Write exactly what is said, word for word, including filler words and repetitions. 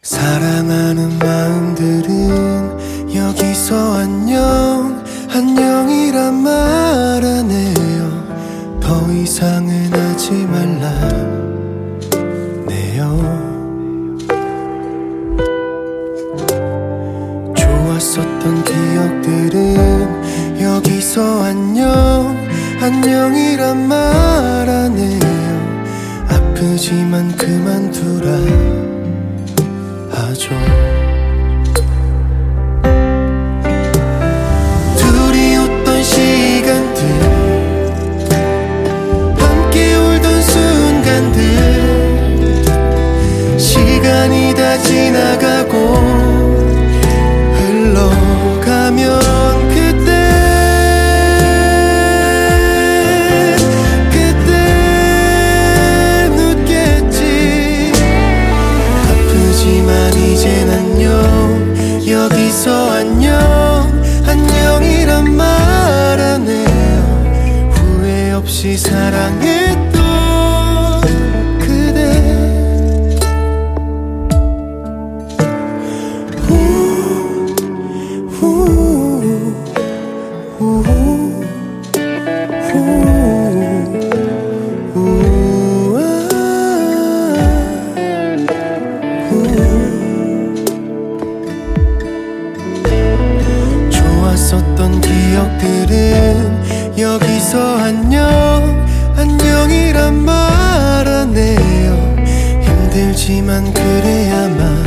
사랑하는 마음들은 여기서 안녕 안녕이란 말 안 해요. 더 이상은 하지 말라네요. 좋았었던 기억들은 여기서 안녕 안녕이란 말 안 해요. 아프지만 그만두라 하죠. 둘이 웃던 시간들, 함께 울던 순간들, 시간이 다 지나가고 흘러가면 그때 그때 웃겠지. 아프지만 이젠 안녕 여기서 안녕 안녕이란 말 안 해요. 후회 없이 사랑했던 그대. 우, 우, 우, 우, 우, 아, 우. 좋았었던 기억들은 여기서 안녕 안녕이란 말 안 해요. 힘들지만 그래야만